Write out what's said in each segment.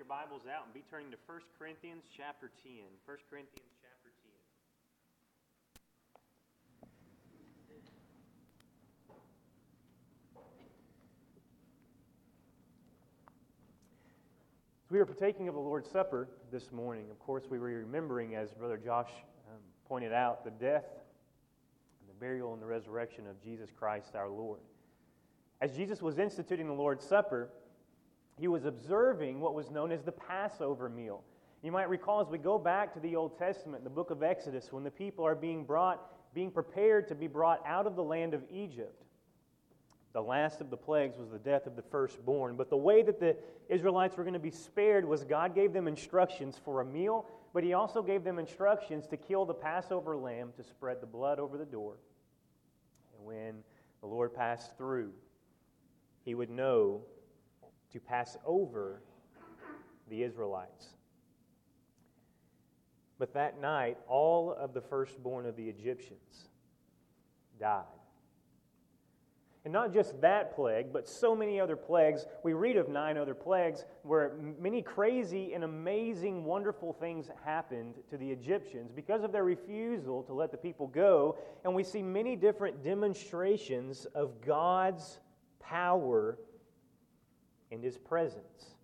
Bibles out and be turning to 1 Corinthians chapter 10. 1 Corinthians chapter 10. As we were partaking of the Lord's Supper this morning, of course, we were remembering, as Brother Josh pointed out, the death, and the burial, and the resurrection of Jesus Christ our Lord. As Jesus was instituting the Lord's Supper, He was observing what was known as the Passover meal. You might recall, as we go back to the Old Testament, the book of Exodus, when the people are being prepared to be brought out of the land of Egypt. The last of the plagues was the death of the firstborn. But the way that the Israelites were going to be spared was God gave them instructions for a meal, but He also gave them instructions to kill the Passover lamb, to spread the blood over the door. And when the Lord passed through, He would know to pass over the Israelites. But that night, all of the firstborn of the Egyptians died. And not just that plague, but so many other plagues. We read of 9 other plagues where many crazy and amazing, wonderful things happened to the Egyptians because of their refusal to let the people go. And we see many different demonstrations of God's power and His presence.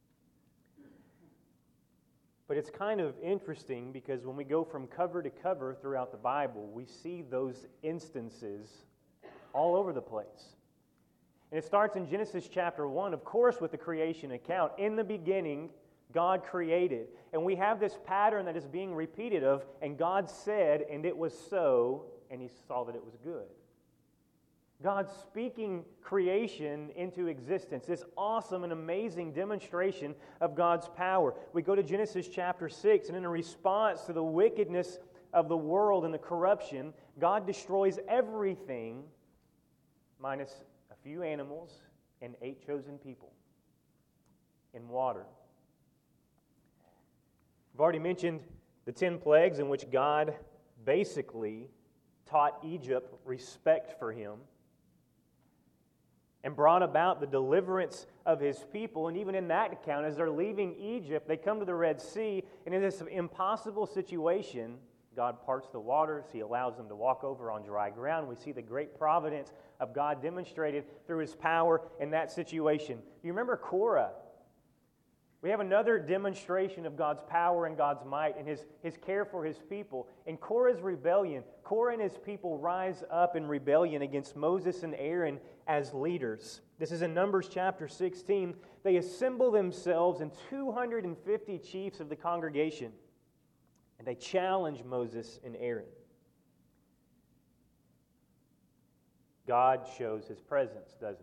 But it's kind of interesting because when we go from cover to cover throughout the Bible, we see those instances all over the place. And it starts in Genesis chapter 1, of course, with the creation account. In the beginning, God created. And we have this pattern that is being repeated of, and God said, and it was so, and He saw that it was good. God speaking creation into existence, this awesome and amazing demonstration of God's power. We go to Genesis chapter 6, and in a response to the wickedness of the world and the corruption, God destroys everything minus a few animals and 8 chosen people in water. I've already mentioned the 10 plagues in which God basically taught Egypt respect for Him and brought about the deliverance of His people. And even in that account, as they're leaving Egypt, they come to the Red Sea, and in this impossible situation, God parts the waters. He allows them to walk over on dry ground. We see the great providence of God demonstrated through His power in that situation. You remember Korah? We have another demonstration of God's power and God's might and His care for His people. In Korah's rebellion, Korah and his people rise up in rebellion against Moses and Aaron as leaders. This is in Numbers chapter 16. They assemble themselves and 250 chiefs of the congregation, and they challenge Moses and Aaron. God shows His presence, doesn't He?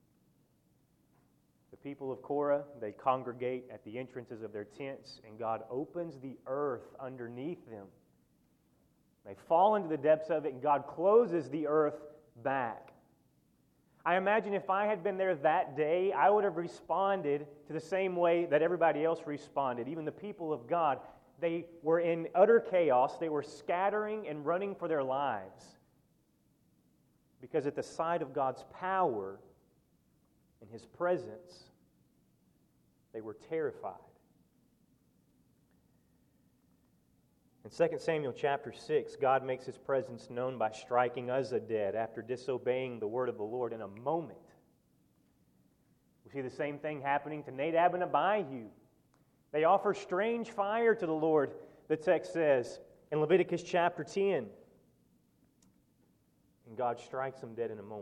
The people of Korah, they congregate at the entrances of their tents, and God opens the earth underneath them. They fall into the depths of it, and God closes the earth back. I imagine if I had been there that day, I would have responded to the same way that everybody else responded, even the people of God. They were in utter chaos. They were scattering and running for their lives. Because at the sight of God's power and His presence, they were terrified. In 2 Samuel chapter 6, God makes His presence known by striking Uzzah dead after disobeying the word of the Lord in a moment. We see the same thing happening to Nadab and Abihu. They offer strange fire to the Lord, the text says, in Leviticus chapter 10. And God strikes them dead in a moment.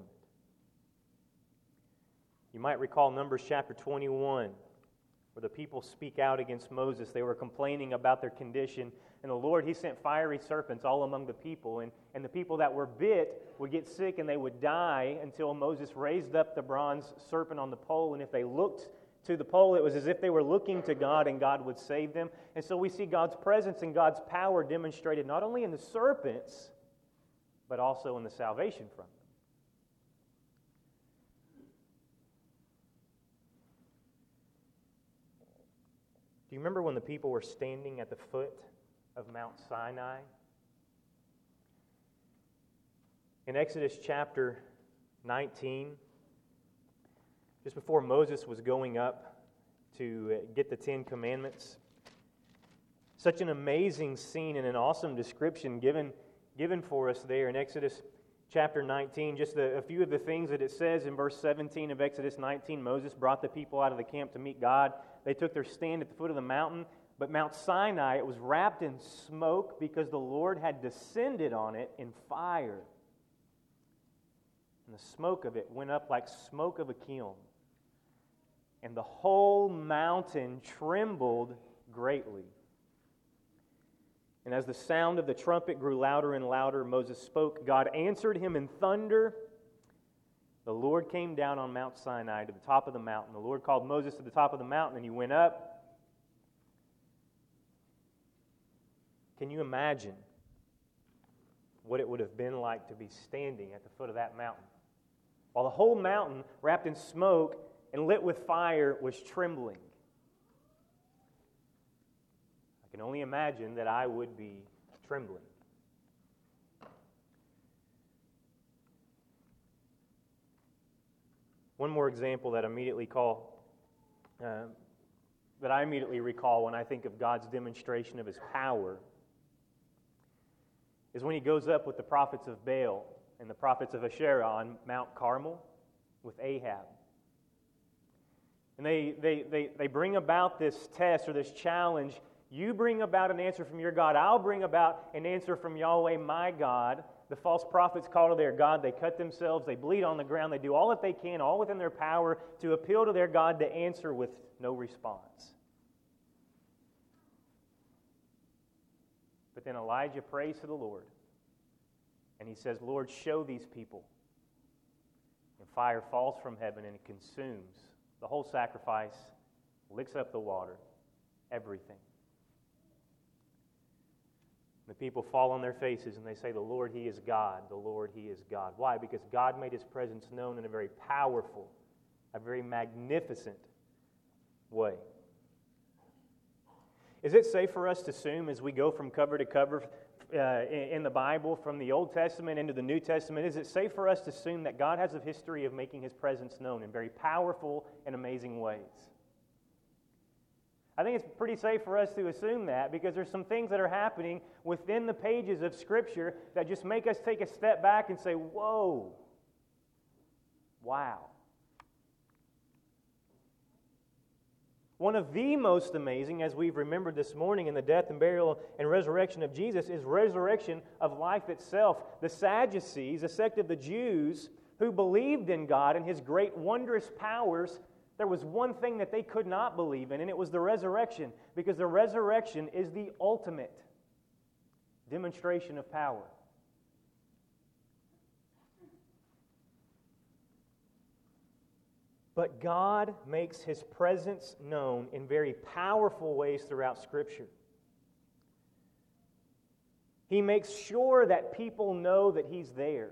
You might recall Numbers chapter 21, where the people speak out against Moses. They were complaining about their condition. And the Lord, He sent fiery serpents all among the people. And the people that were bit would get sick and they would die until Moses raised up the bronze serpent on the pole. And if they looked to the pole, it was as if they were looking to God and God would save them. And so we see God's presence and God's power demonstrated not only in the serpents, but also in the salvation from them. Do you remember when the people were standing at the foot of Mount Sinai? In Exodus chapter 19, just before Moses was going up to get the Ten Commandments. Such an amazing scene and an awesome description given for us there in Exodus chapter 19. Just a few of the things that it says in verse 17 of Exodus 19. Moses brought the people out of the camp to meet God. They took their stand at the foot of the mountain. But Mount Sinai, it was wrapped in smoke because the Lord had descended on it in fire. And the smoke of it went up like smoke of a kiln. And the whole mountain trembled greatly. And as the sound of the trumpet grew louder and louder, Moses spoke. God answered him in thunder. The Lord came down on Mount Sinai to the top of the mountain. The Lord called Moses to the top of the mountain, and he went up. Can you imagine what it would have been like to be standing at the foot of that mountain? While the whole mountain, wrapped in smoke and lit with fire, was trembling. I can only imagine that I would be trembling. One more example that I immediately recall when I think of God's demonstration of His power is when He goes up with the prophets of Baal and the prophets of Asherah on Mount Carmel with Ahab. And they bring about this test or this challenge. You bring about an answer from your God. I'll bring about an answer from Yahweh, my God. The false prophets call to their God. They cut themselves. They bleed on the ground. They do all that they can, all within their power, to appeal to their God to answer with no response. But then Elijah prays to the Lord. And he says, Lord, show these people. And fire falls from heaven and it consumes the whole sacrifice, licks up the water, everything. The people fall on their faces and they say, the Lord, He is God. The Lord, He is God. Why? Because God made His presence known in a very powerful, a very magnificent way. Is it safe for us to assume as we go from cover to cover in the Bible, from the Old Testament into the New Testament, is it safe for us to assume that God has a history of making His presence known in very powerful and amazing ways? I think it's pretty safe for us to assume that because there's some things that are happening within the pages of Scripture that just make us take a step back and say, whoa, wow. One of the most amazing, as we've remembered this morning in the death and burial and resurrection of Jesus, is resurrection of life itself. The Sadducees, a sect of the Jews who believed in God and His great wondrous powers, there was one thing that they could not believe in, and it was the resurrection, because the resurrection is the ultimate demonstration of power. But God makes His presence known in very powerful ways throughout Scripture. He makes sure that people know that He's there.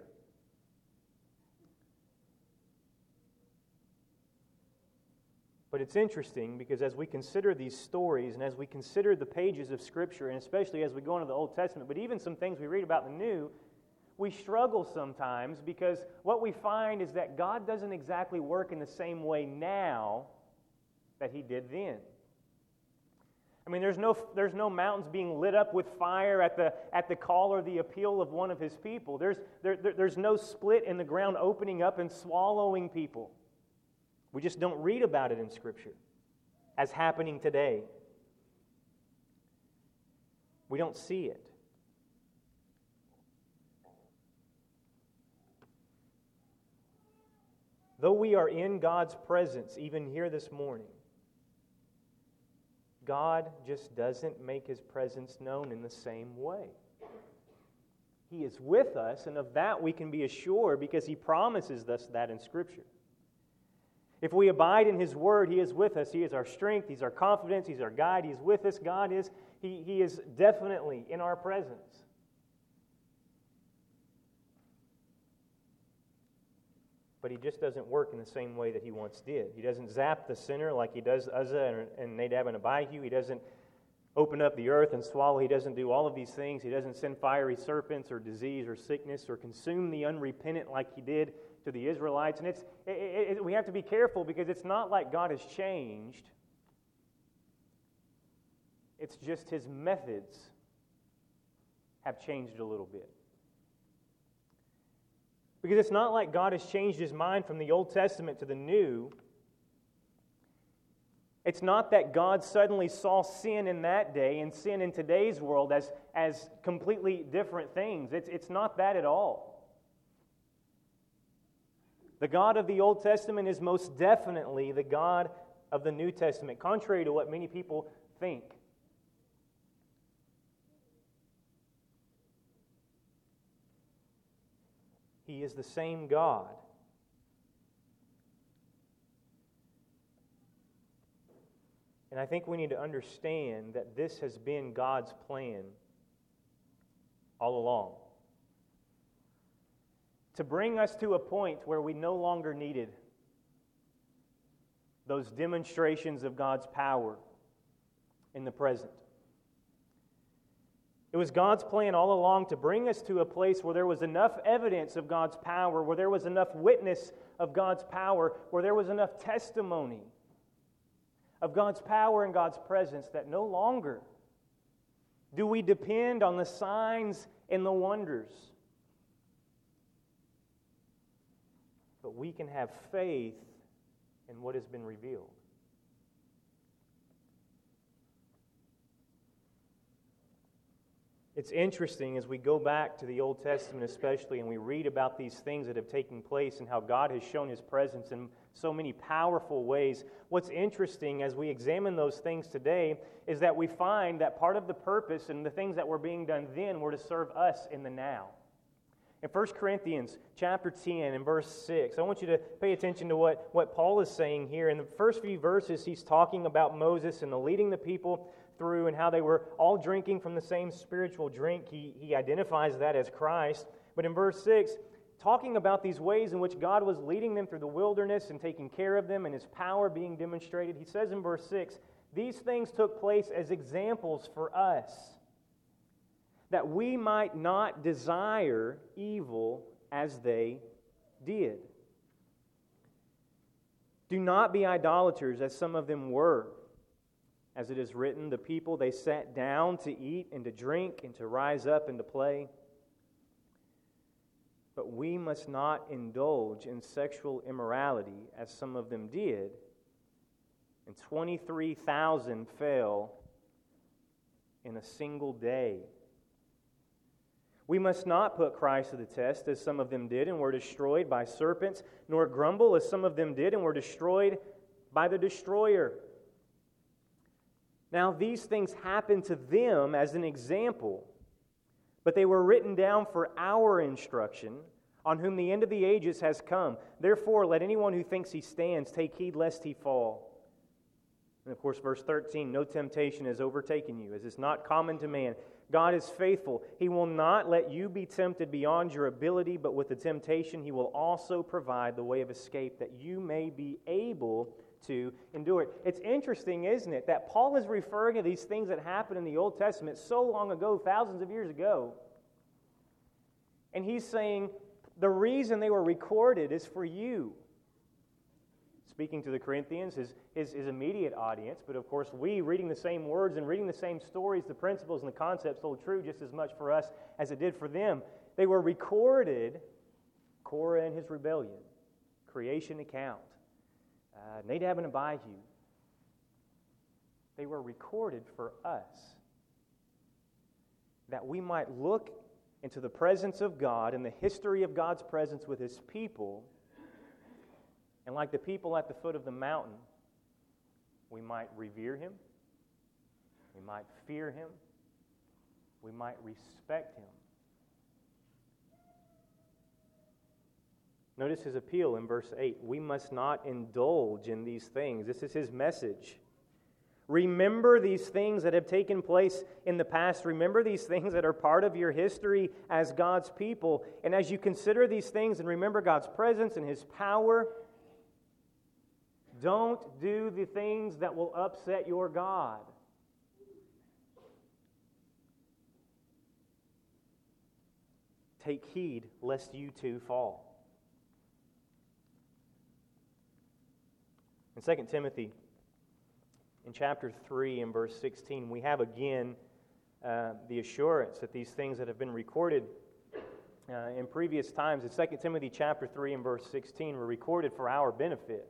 But it's interesting because as we consider these stories and as we consider the pages of Scripture, and especially as we go into the Old Testament, but even some things we read about in the New, we struggle sometimes because what we find is that God doesn't exactly work in the same way now that He did then. I mean, there's no mountains being lit up with fire at the call or the appeal of one of His people. There's no split in the ground opening up and swallowing people. We just don't read about it in Scripture as happening today. We don't see it. Though we are in God's presence, even here this morning, God just doesn't make His presence known in the same way. He is with us, and of that we can be assured because He promises us that in Scripture. If we abide in His Word, He is with us. He is our strength. He's our confidence. He's our guide. He's with us. God is, He is definitely in our presence. But He just doesn't work in the same way that He once did. He doesn't zap the sinner like He does Uzzah and Nadab and Abihu. He doesn't open up the earth and swallow. He doesn't do all of these things. He doesn't send fiery serpents or disease or sickness or consume the unrepentant like He did to the Israelites. And we have to be careful because it's not like God has changed It's just His methods have changed a little bit. Because it's not like God has changed His mind from the Old Testament to the New. It's not that God suddenly saw sin in that day and sin in today's world as completely different things. It's not that at all. The God of the Old Testament is most definitely the God of the New Testament, contrary to what many people think. He is the same God. And I think we need to understand that this has been God's plan all along. To bring us to a point where we no longer needed those demonstrations of God's power in the present. It was God's plan all along to bring us to a place where there was enough evidence of God's power, where there was enough witness of God's power, where there was enough testimony of God's power and God's presence that no longer do we depend on the signs and the wonders. But we can have faith in what has been revealed. It's interesting as we go back to the Old Testament especially and we read about these things that have taken place and how God has shown His presence in so many powerful ways. What's interesting as we examine those things today is that we find that part of the purpose and the things that were being done then were to serve us in the now. In 1 Corinthians chapter 10 and verse 6, I want you to pay attention to what Paul is saying here. In the first few verses, he's talking about Moses and leading the people through and how they were all drinking from the same spiritual drink. He identifies that as Christ. But in verse 6, talking about these ways in which God was leading them through the wilderness and taking care of them and His power being demonstrated, he says in verse 6, these things took place as examples for us, that we might not desire evil as they did. Do not be idolaters as some of them were. As it is written, the people, they sat down to eat and to drink and to rise up and to play. But we must not indulge in sexual immorality as some of them did, and 23,000 fell in a single day. We must not put Christ to the test as some of them did and were destroyed by serpents, nor grumble as some of them did and were destroyed by the destroyer. Now these things happened to them as an example, but they were written down for our instruction, on whom the end of the ages has come. Therefore, let anyone who thinks he stands take heed lest he fall. And of course, verse 13, no temptation has overtaken you, as is not common to man. God is faithful. He will not let you be tempted beyond your ability, but with the temptation He will also provide the way of escape that you may be able to endure it. It's interesting, isn't it, that Paul is referring to these things that happened in the Old Testament so long ago, thousands of years ago. And he's saying the reason they were recorded is for you. Speaking to the Corinthians, his immediate audience, but of course we, reading the same words and reading the same stories, the principles and the concepts hold true just as much for us as it did for them. They were recorded, Korah and his rebellion, creation account, Nadab and Abihu. They were recorded for us, that we might look into the presence of God and the history of God's presence with His people. And like the people at the foot of the mountain, we might revere Him, we might fear Him, we might respect Him. Notice his appeal in verse 8. We must not indulge in these things. This is his message. Remember these things that have taken place in the past. Remember these things that are part of your history as God's people. And as you consider these things and remember God's presence and His power, don't do the things that will upset your God. Take heed lest you too fall. In 2 Timothy in chapter 3 and verse 16, we have again the assurance that these things that have been recorded in previous times in 2 Timothy chapter 3 and verse 16 were recorded for our benefit.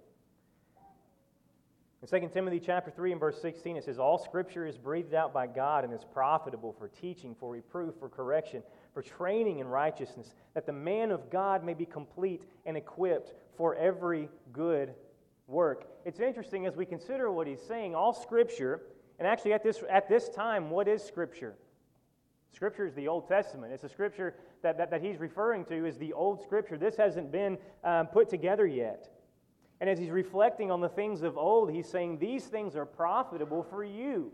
In 2 Timothy chapter 3 and verse 16, it says, "All Scripture is breathed out by God and is profitable for teaching, for reproof, for correction, for training in righteousness, that the man of God may be complete and equipped for every good work." It's interesting as we consider what he's saying, all Scripture, and actually at this time, what is Scripture? Scripture is the Old Testament. It's the Scripture that he's referring to is the Old Scripture. This hasn't been put together yet. And as he's reflecting on the things of old, he's saying these things are profitable for you.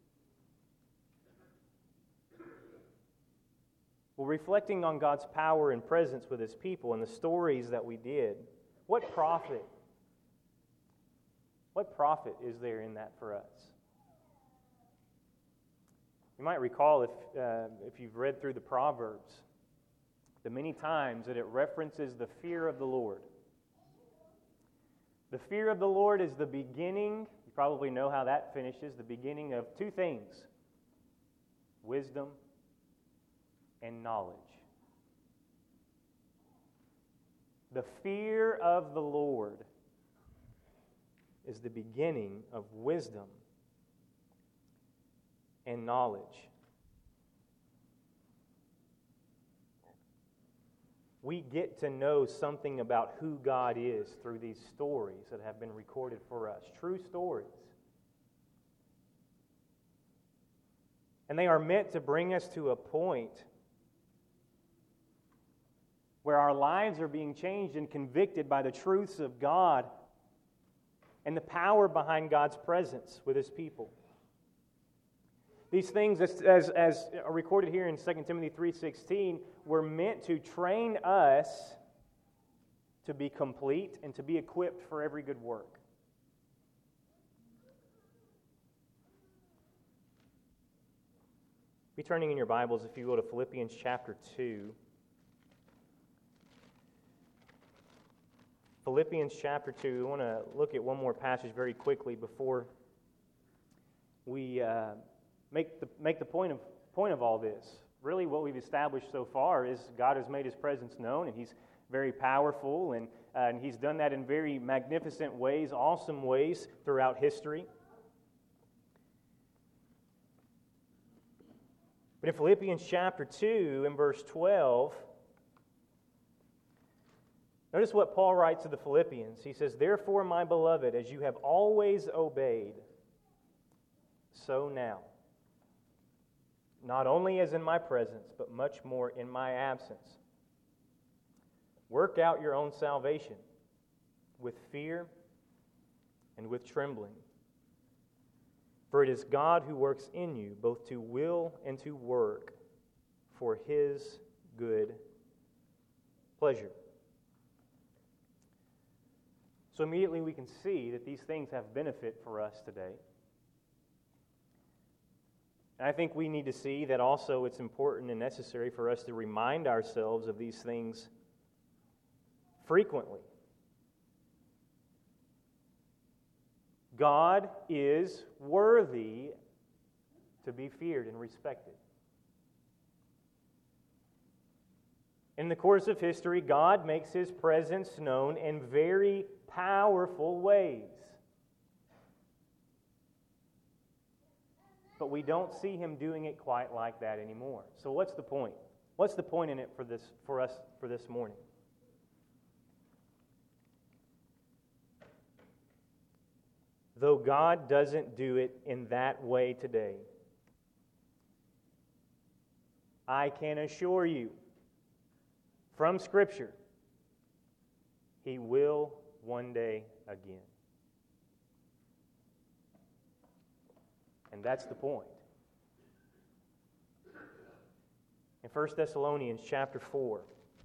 Well, reflecting on God's power and presence with His people and the stories that we did, what profit is there in that for us? You might recall if you've read through the Proverbs, the many times that it references the fear of the Lord. The fear of the Lord is the beginning, you probably know how that finishes, the beginning of two things: wisdom and knowledge. The fear of the Lord is the beginning of wisdom and knowledge. We get to know something about who God is through these stories that have been recorded for us. True stories. And they are meant to bring us to a point where our lives are being changed and convicted by the truths of God and the power behind God's presence with His people. These things, as are recorded here in 2 Timothy 3:16, were meant to train us to be complete and to be equipped for every good work. Be turning in your Bibles, if you go to Philippians chapter 2. Philippians chapter 2. We want to look at one more passage very quickly before we make the point of all this. Really, what we've established so far is God has made His presence known, and He's very powerful, and He's done that in very magnificent ways, awesome ways throughout history. But in Philippians chapter 2, in verse 12, notice what Paul writes to the Philippians. He says, "Therefore, my beloved, as you have always obeyed, so now, not only as in my presence, but much more in my absence, work out your own salvation with fear and with trembling. For it is God who works in you, both to will and to work for His good pleasure." So immediately we can see that these things have benefit for us today. And I think we need to see that also it's important and necessary for us to remind ourselves of these things frequently. God is worthy to be feared and respected. In the course of history, God makes His presence known in very powerful ways. But we don't see Him doing it quite like that anymore. So what's the point? What's the point in it for us for this morning? Though God doesn't do it in that way today, I can assure you from Scripture, He will one day again. And that's the point. In 1 Thessalonians chapter 4,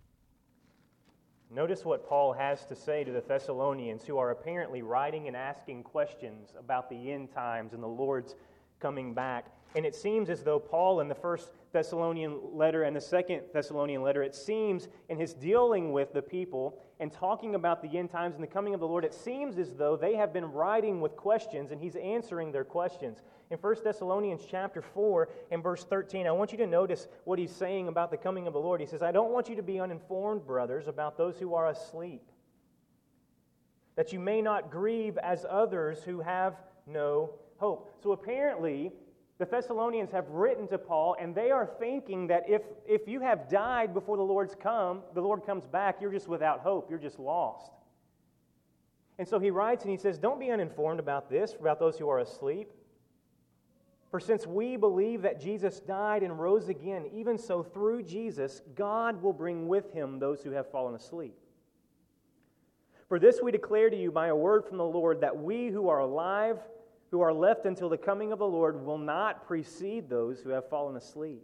notice what Paul has to say to the Thessalonians who are apparently writing and asking questions about the end times and the Lord's coming back. And it seems as though Paul in the first Thessalonian letter and the second Thessalonian letter, it seems in his dealing with the people and talking about the end times and the coming of the Lord, it seems as though they have been writing with questions, and he's answering their questions. In 1 Thessalonians chapter 4 and verse 13, I want you to notice what he's saying about the coming of the Lord. He says, I don't want you to be uninformed, brothers, about those who are asleep, that you may not grieve as others who have no hope. So apparently, the Thessalonians have written to Paul, and they are thinking that if you have died before the Lord comes back, you're just without hope. You're just lost. And so he writes and he says, don't be uninformed about this, about those who are asleep. For since we believe that Jesus died and rose again, even so through Jesus, God will bring with him those who have fallen asleep. For this we declare to you by a word from the Lord, that we who are alive, who are left until the coming of the Lord, will not precede those who have fallen asleep.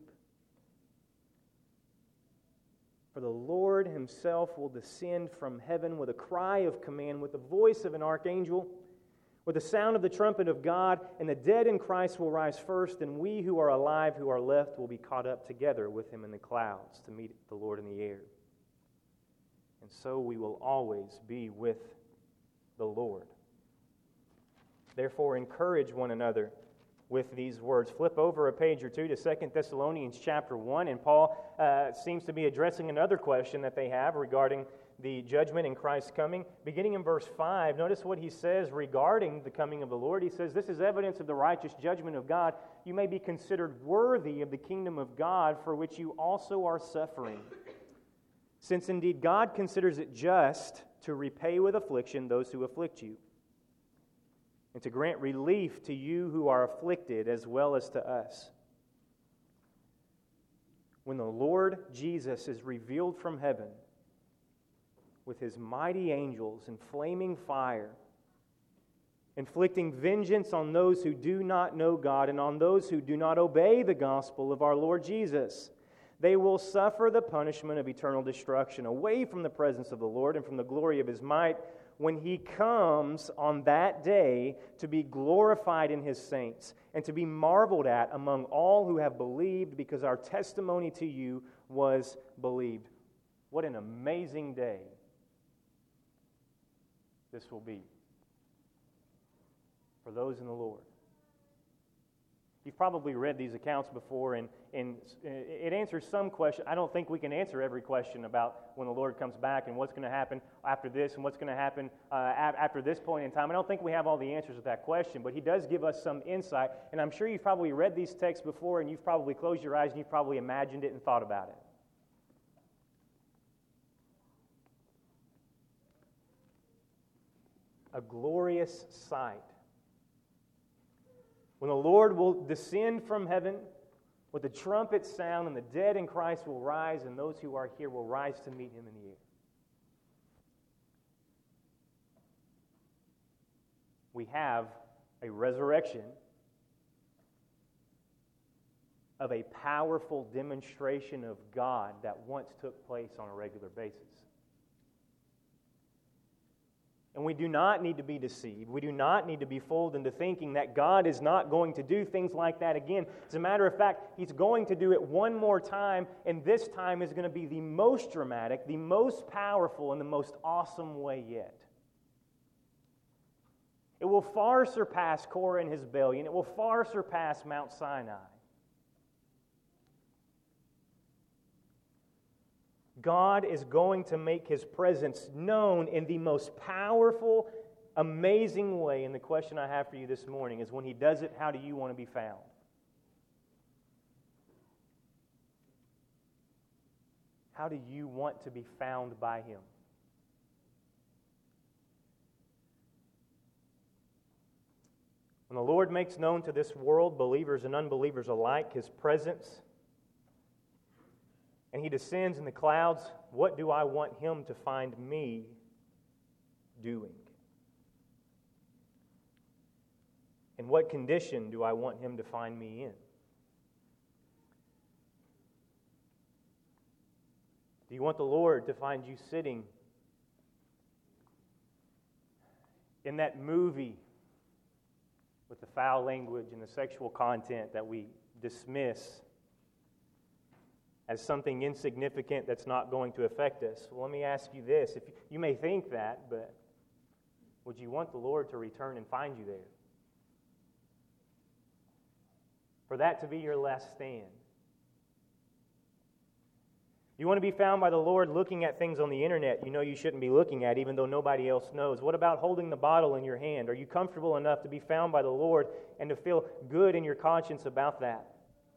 For the Lord himself will descend from heaven with a cry of command, with the voice of an archangel, with the sound of the trumpet of God, and the dead in Christ will rise first, and we who are alive, who are left, will be caught up together with him in the clouds to meet the Lord in the air. And so we will always be with the Lord. Therefore, encourage one another with these words. Flip over a page or two to 2 Thessalonians chapter 1, and Paul seems to be addressing another question that they have regarding the judgment in Christ's coming. Beginning in verse 5, notice what he says regarding the coming of the Lord. He says, this is evidence of the righteous judgment of God. You may be considered worthy of the kingdom of God, for which you also are suffering. Since indeed God considers it just to repay with affliction those who afflict you, and to grant relief to you who are afflicted as well as to us. When the Lord Jesus is revealed from heaven with his mighty angels in flaming fire, inflicting vengeance on those who do not know God and on those who do not obey the gospel of our Lord Jesus, they will suffer the punishment of eternal destruction away from the presence of the Lord and from the glory of his might, when he comes on that day to be glorified in his saints and to be marveled at among all who have believed, because our testimony to you was believed. What an amazing day this will be for those in the Lord. You've probably read these accounts before, and it answers some question. I don't think we can answer every question about when the Lord comes back and what's going to happen after this and what's going to happen after this point in time. I don't think we have all the answers to that question, but he does give us some insight, and I'm sure you've probably read these texts before, and you've probably closed your eyes and you've probably imagined it and thought about it. A glorious sight. When the Lord will descend from heaven with the trumpet sound, and the dead in Christ will rise, and those who are here will rise to meet him in the air. We have a resurrection of a powerful demonstration of God that once took place on a regular basis. And we do not need to be deceived. We do not need to be fooled into thinking that God is not going to do things like that again. As a matter of fact, he's going to do it one more time, and this time is going to be the most dramatic, the most powerful, and the most awesome way yet. It will far surpass Korah and his rebellion. It will far surpass Mount Sinai. God is going to make his presence known in the most powerful, amazing way. And the question I have for you this morning is, when he does it, how do you want to be found? How do you want to be found by him? When the Lord makes known to this world, believers and unbelievers alike, his presence, and he descends in the clouds, what do I want him to find me doing? In what condition do I want him to find me in? Do you want the Lord to find you sitting in that movie with the foul language and the sexual content that we dismiss as something insignificant that's not going to affect us. Well, let me ask you this. If you may think that, but would you want the Lord to return and find you there? For that to be your last stand? You want to be found by the Lord looking at things on the internet you know you shouldn't be looking at, even though nobody else knows? What about holding the bottle in your hand? Are you comfortable enough to be found by the Lord and to feel good in your conscience about that?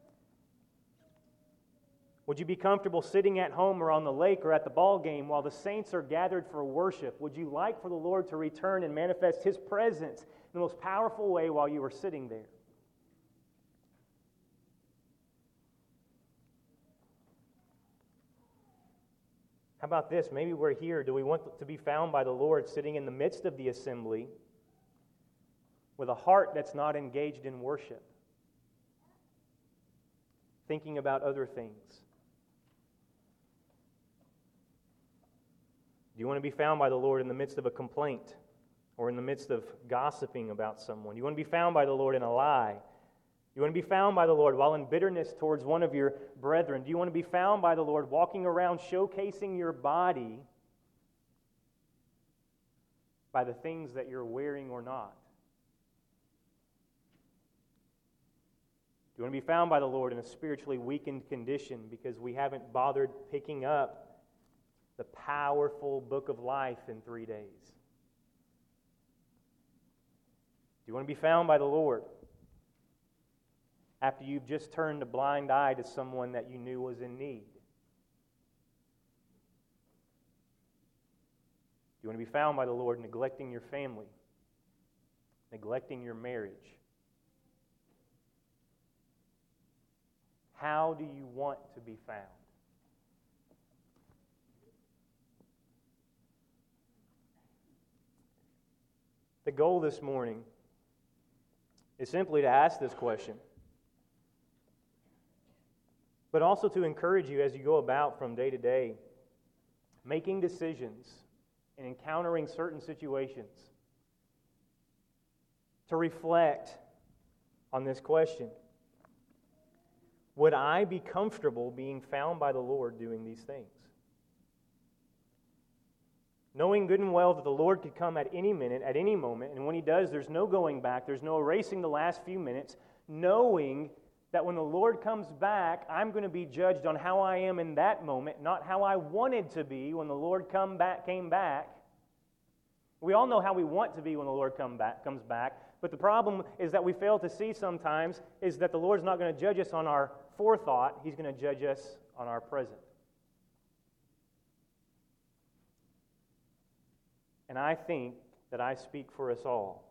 Would you be comfortable sitting at home or on the lake or at the ball game while the saints are gathered for worship? Would you like for the Lord to return and manifest His presence in the most powerful way while you are sitting there? How about this? Maybe we're here. Do we want to be found by the Lord sitting in the midst of the assembly with a heart that's not engaged in worship, thinking about other things? Do you want to be found by the Lord in the midst of a complaint or in the midst of gossiping about someone? Do you want to be found by the Lord in a lie? You want to be found by the Lord while in bitterness towards one of your brethren? Do you want to be found by the Lord walking around showcasing your body by the things that you're wearing or not? Do you want to be found by the Lord in a spiritually weakened condition because we haven't bothered picking up the powerful book of life in 3 days? Do you want to be found by the Lord after you've just turned a blind eye to someone that you knew was in need? Do you want to be found by the Lord neglecting your family, neglecting your marriage? How do you want to be found? The goal this morning is simply to ask this question, but also to encourage you as you go about from day to day, making decisions and encountering certain situations, to reflect on this question. Would I be comfortable being found by the Lord doing these things? Knowing good and well that the Lord could come at any minute, at any moment, and when He does, there's no going back, there's no erasing the last few minutes, knowing that when the Lord comes back, I'm going to be judged on how I am in that moment, not how I wanted to be when the Lord came back. We all know how we want to be when the Lord comes back, but the problem is that we fail to see sometimes is that the Lord's not going to judge us on our forethought, He's going to judge us on our present. And I think that I speak for us all.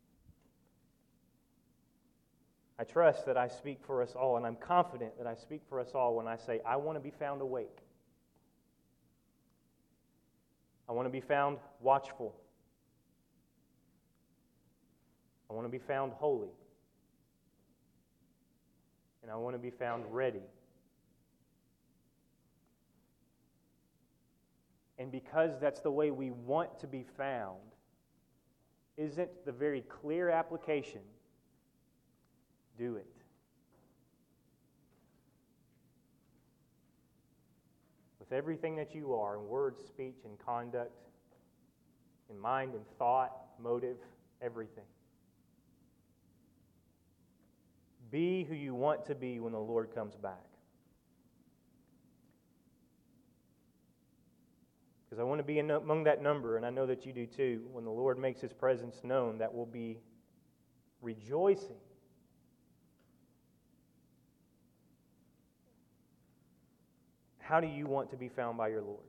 I trust that I speak for us all, and I'm confident that I speak for us all when I say, I want to be found awake. I want to be found watchful. I want to be found holy. And I want to be found ready. And because that's the way we want to be found, isn't the very clear application, do it. With everything that you are, in word, speech, and conduct, in mind and thought, motive, everything. Be who you want to be when the Lord comes back. Because I want to be among that number, and I know that you do too, when the Lord makes His presence known, that will be rejoicing. How do you want to be found by your Lord?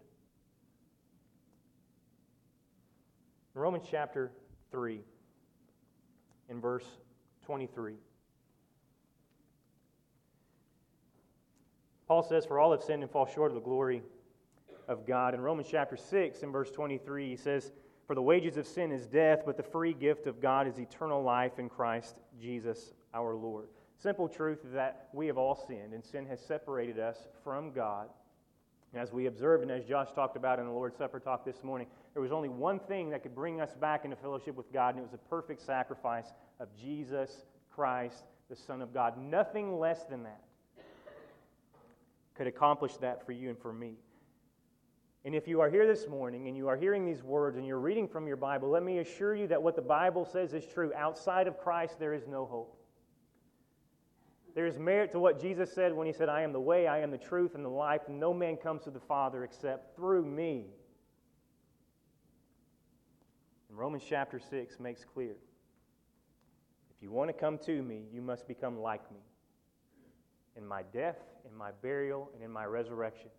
In Romans chapter 3, in verse 23, Paul says, "For all have sinned and fall short of the glory of God." In Romans chapter 6, in verse 23, he says, "For the wages of sin is death, but the free gift of God is eternal life in Christ Jesus our Lord." Simple truth is that we have all sinned, and sin has separated us from God. And as we observed, and as Josh talked about in the Lord's Supper talk this morning, there was only one thing that could bring us back into fellowship with God, and it was the perfect sacrifice of Jesus Christ, the Son of God. Nothing less than that. could accomplish that for you and for me. And if you are here this morning and you are hearing these words and you're reading from your Bible, let me assure you that what the Bible says is true. Outside of Christ, there is no hope. There is merit to what Jesus said when He said, I am the way, I am the truth, and the life, and no man comes to the Father except through me. And Romans chapter 6 makes clear, if you want to come to me, you must become like me. In my death, in my burial, and in my resurrection.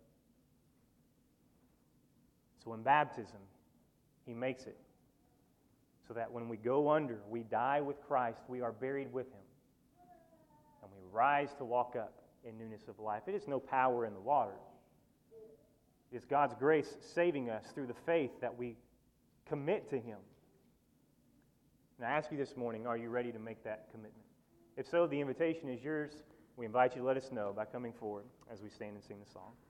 So in baptism, He makes it so that when we go under, we die with Christ, we are buried with Him. And we rise to walk up in newness of life. It is no power in the water. It is God's grace saving us through the faith that we commit to Him. And I ask you this morning, are you ready to make that commitment? If so, the invitation is yours. We invite you to let us know by coming forward as we stand and sing the song.